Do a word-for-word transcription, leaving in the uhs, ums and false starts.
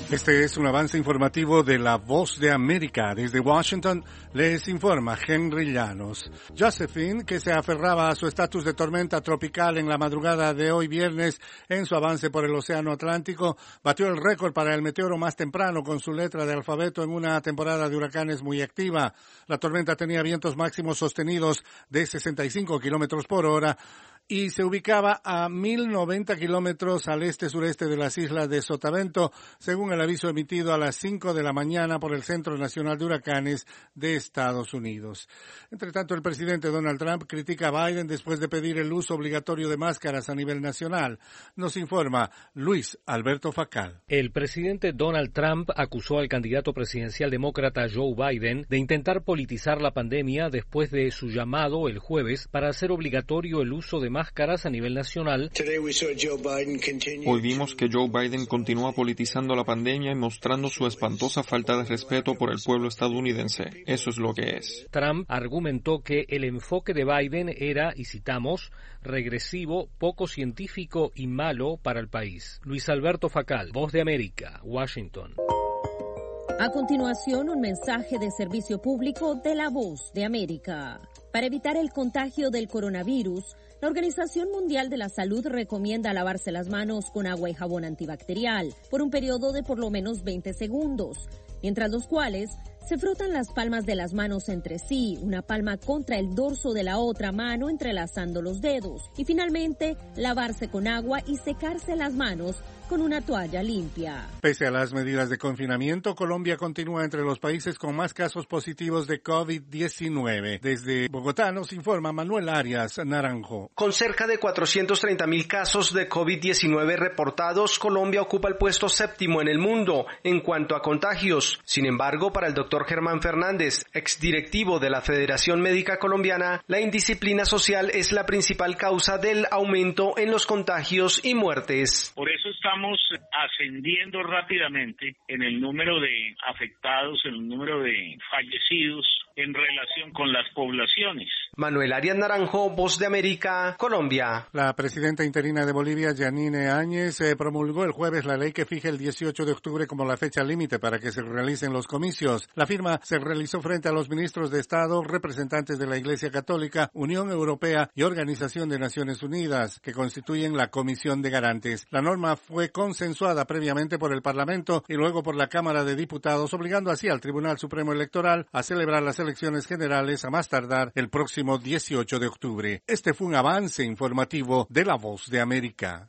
Este es un avance informativo de La Voz de América. Desde Washington les informa Henry Llanos. Josephine, que se aferraba a su estatus de tormenta tropical en la madrugada de hoy viernes en su avance por el Océano Atlántico, batió el récord para el meteoro más temprano con su letra de alfabeto en una temporada de huracanes muy activa. La tormenta tenía vientos máximos sostenidos de sesenta y cinco kilómetros por hora, y se ubicaba a mil noventa kilómetros al este-sureste de las islas de Sotavento, según el aviso emitido a las cinco de la mañana por el Centro Nacional de Huracanes de Estados Unidos. Entre tanto, el presidente Donald Trump critica a Biden después de pedir el uso obligatorio de máscaras a nivel nacional. Nos informa Luis Alberto Facal. El presidente Donald Trump acusó al candidato presidencial demócrata Joe Biden de intentar politizar la pandemia después de su llamado el jueves para hacer obligatorio el uso de máscaras máscaras a nivel nacional. Hoy vimos que Joe Biden continúa politizando la pandemia y mostrando su espantosa falta de respeto por el pueblo estadounidense. Eso es lo que es. Trump argumentó que el enfoque de Biden era, y citamos, regresivo, poco científico y malo para el país. Luis Alberto Facal, Voz de América, Washington. A continuación, un mensaje de servicio público de La Voz de América. Para evitar el contagio del coronavirus, la Organización Mundial de la Salud recomienda lavarse las manos con agua y jabón antibacterial por un periodo de por lo menos veinte segundos, mientras los cuales se frotan las palmas de las manos entre sí, una palma contra el dorso de la otra mano entrelazando los dedos, y finalmente lavarse con agua y secarse las manos con una toalla limpia. Pese a las medidas de confinamiento, Colombia continúa entre los países con más casos positivos de COVID diecinueve. Desde Bogotá nos informa Manuel Arias Naranjo. Con cerca de cuatrocientos treinta mil casos de COVID diecinueve reportados, Colombia ocupa el puesto séptimo en el mundo en cuanto a contagios. Sin embargo, para el doctor Germán Fernández, exdirectivo de la Federación Médica Colombiana, la indisciplina social es la principal causa del aumento en los contagios y muertes. Por eso estamos ascendiendo rápidamente en el número de afectados, en el número de fallecidos en relación con las poblaciones. Manuel Arias Naranjo, Voz de América, Colombia. La presidenta interina de Bolivia, Yanine Áñez, eh, promulgó el jueves la ley que fija el dieciocho de octubre como la fecha límite para que se realicen los comicios. La firma se realizó frente a los ministros de Estado, representantes de la Iglesia Católica, Unión Europea y Organización de Naciones Unidas, que constituyen la Comisión de Garantes. La norma fue consensuada previamente por el Parlamento y luego por la Cámara de Diputados, obligando así al Tribunal Supremo Electoral a celebrar las elecciones generales a más tardar el próximo dieciocho de octubre. Este fue un avance informativo de La Voz de América.